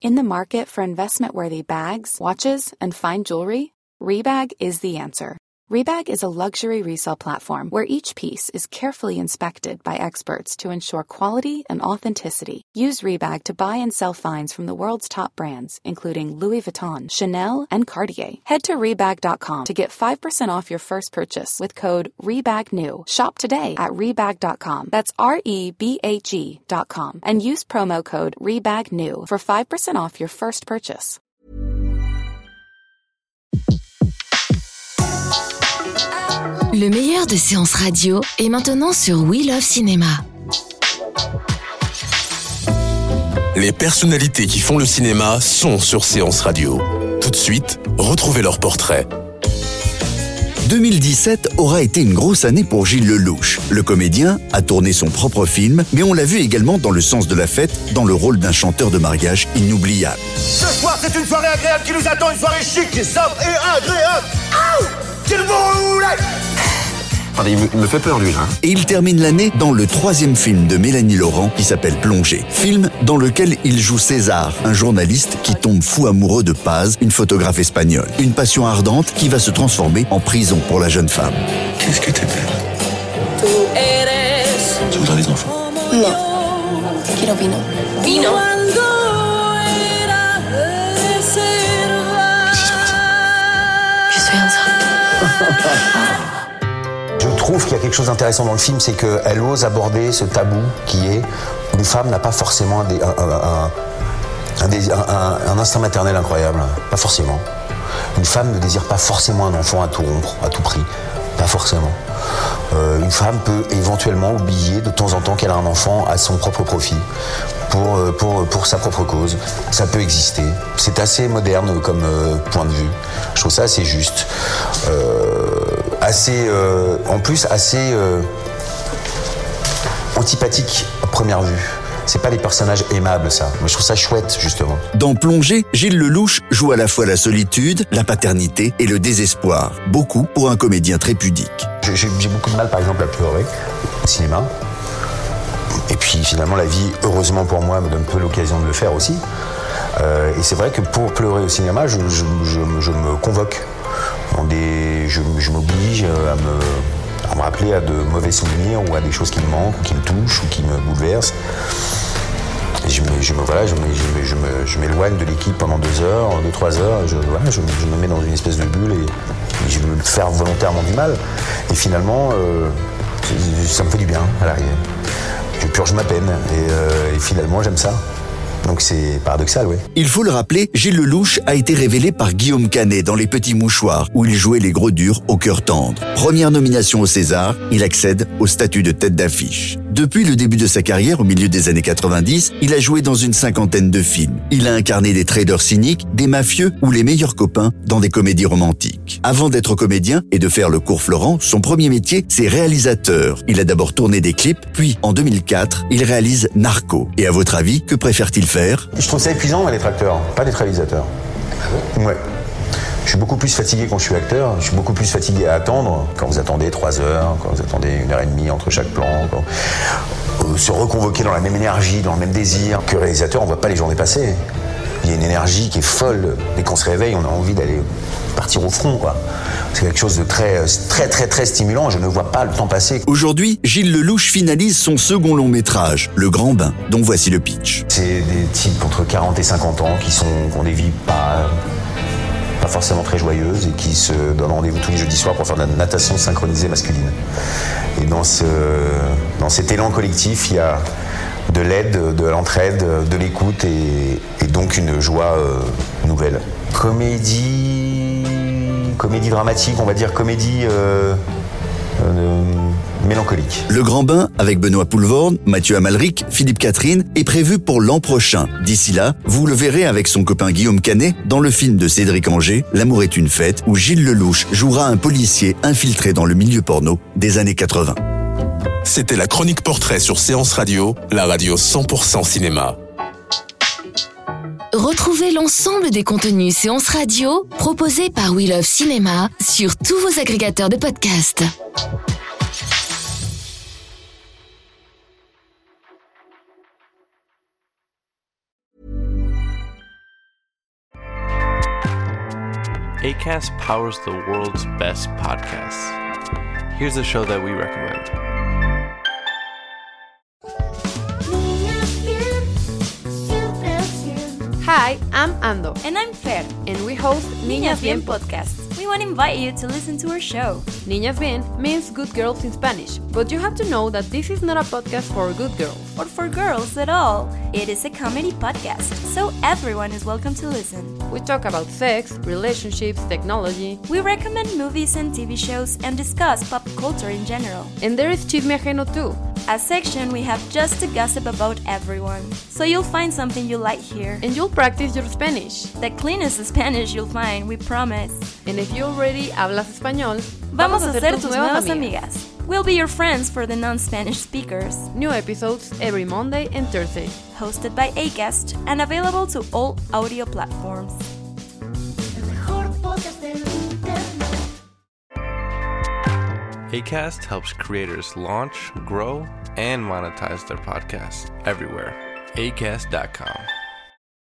In the market for investment-worthy bags, watches, and fine jewelry, Rebag is the answer. Rebag is a luxury resale platform where each piece is carefully inspected by experts to ensure quality and authenticity. Use Rebag to buy and sell finds from the world's top brands, including Louis Vuitton, Chanel, and Cartier. Head to Rebag.com to get 5% off your first purchase with code REBAGNEW. Shop today at Rebag.com. That's REBAG.com. And use promo code REBAGNEW for 5% off your first purchase. Le meilleur de séances radio est maintenant sur We Love Cinéma. Les personnalités qui font le cinéma sont sur Séance Radio. Tout de suite, retrouvez leur portrait. 2017 aura été une grosse année pour Gilles Lellouche. Le comédien a tourné son propre film, mais on l'a vu également dans Le Sens de la fête, dans le rôle d'un chanteur de mariage inoubliable. Ce soir, c'est une soirée agréable qui nous attend, une soirée chic, sobre et agréable. Qu'il vous voulez. Il me fait peur, lui, là. Et il termine l'année dans le 3e film de Mélanie Laurent qui s'appelle Plongée. Film dans lequel il joue César, un journaliste qui tombe fou amoureux de Paz, une photographe espagnole. Une passion ardente qui va se transformer en prison pour la jeune femme. Qu'est-ce que t'es belle. Tu voudrais des enfants? Non. Quiero vino. Vino. Je suis enceinte. Je trouve qu'il y a quelque chose d'intéressant dans le film, c'est qu'elle ose aborder ce tabou qui est une femme n'a pas forcément un instinct maternel incroyable. Pas forcément. Une femme ne désire pas forcément un enfant à tout rompre, à tout prix. Pas forcément. Une femme peut éventuellement oublier de temps en temps qu'elle a un enfant à son propre profit, pour sa propre cause. Ça peut exister. C'est assez moderne comme point de vue. Je trouve ça assez juste. En plus assez antipathique à première vue. C'est pas les personnages aimables, ça. Mais je trouve ça chouette, justement. Dans Plongée, Gilles Lellouche joue à la fois la solitude, la paternité et le désespoir. Beaucoup pour un comédien très pudique. J'ai beaucoup de mal, par exemple, à pleurer au cinéma. Et puis, finalement, la vie, heureusement pour moi, me donne peu l'occasion de le faire aussi. Et c'est vrai que pour pleurer au cinéma, je me convoque. Je m'oblige à me rappeler à de mauvais souvenirs ou à des choses qui me manquent, ou qui me touchent, ou qui me bouleversent. Et je m'éloigne de l'équipe pendant 2 heures, 2-3 heures, je me mets dans une espèce de bulle et je veux faire volontairement du mal. Et finalement, ça me fait du bien à l'arrivée. Je purge ma peine et finalement j'aime ça. Donc c'est paradoxal, oui. Il faut le rappeler, Gilles Lellouche a été révélé par Guillaume Canet dans Les Petits Mouchoirs, où il jouait les gros durs au cœur tendre. Première nomination au César, il accède au statut de tête d'affiche. Depuis le début de sa carrière, au milieu des années 90, il a joué dans une 50aine de films. Il a incarné des traders cyniques, des mafieux ou les meilleurs copains dans des comédies romantiques. Avant d'être comédien et de faire le cours Florent, son premier métier, c'est réalisateur. Il a d'abord tourné des clips, puis en 2004, il réalise Narco. Et à votre avis, que préfère-t-il faire? Je trouve ça épuisant, d'être acteur, pas d'être réalisateur. Ouais. Je suis beaucoup plus fatigué quand je suis acteur, je suis beaucoup plus fatigué à attendre, quand vous attendez 3 heures, quand vous attendez 1h30 entre chaque plan, se reconvoquer dans la même énergie, dans le même désir. Que réalisateur, on voit pas les journées passer. Il y a une énergie qui est folle. Dès qu'on se réveille, on a envie d'aller partir au front, quoi. C'est quelque chose de très stimulant. Je ne vois pas le temps passer. Aujourd'hui, Gilles Lellouche finalise son second long métrage, Le Grand Bain, dont voici le pitch. C'est des types entre 40 et 50 ans qui ont des vies pas forcément très joyeuses et qui se donnent rendez-vous tous les jeudis soirs pour faire de la natation synchronisée masculine. Et dans cet élan collectif, il y a de l'aide, de l'entraide, de l'écoute et donc une joie nouvelle. Comédie dramatique, on va dire comédie mélancolique. Le Grand Bain, avec Benoît Poelvoorde, Mathieu Amalric, Philippe Catherine, est prévu pour l'an prochain. D'ici là, vous le verrez avec son copain Guillaume Canet dans le film de Cédric Angers, L'amour est une fête, où Gilles Lellouche jouera un policier infiltré dans le milieu porno des années 80. C'était la chronique portrait sur Séance Radio, la radio 100% cinéma. Retrouvez l'ensemble des contenus Séance Radio proposés par We Love Cinéma sur tous vos agrégateurs de podcasts. Acast powers the world's best podcasts. Here's a show that we recommend. Hi, I'm Ando. And I'm Fer. And we host Niñas Bien podcast. We want to invite you to listen to our show. Niñas Bien means good girls in Spanish, but you have to know that this is not a podcast for good girls. Or for girls at all. It is a comedy podcast, so everyone is welcome to listen. We talk about sex, relationships, technology. We recommend movies and TV shows and discuss pop culture in general. And there is Chisme Ajeno too. A section we have just to gossip about everyone. So you'll find something you like here. And you'll practice your Spanish. The cleanest Spanish you'll find, we promise. And if you already hablas español, vamos a ser tus nuevas amigas. We'll be your friends for the non-Spanish speakers. New episodes every Monday and Thursday. Hosted by Acast and available to all audio platforms. Acast helps creators launch, grow, and monetize their podcasts everywhere. Acast.com.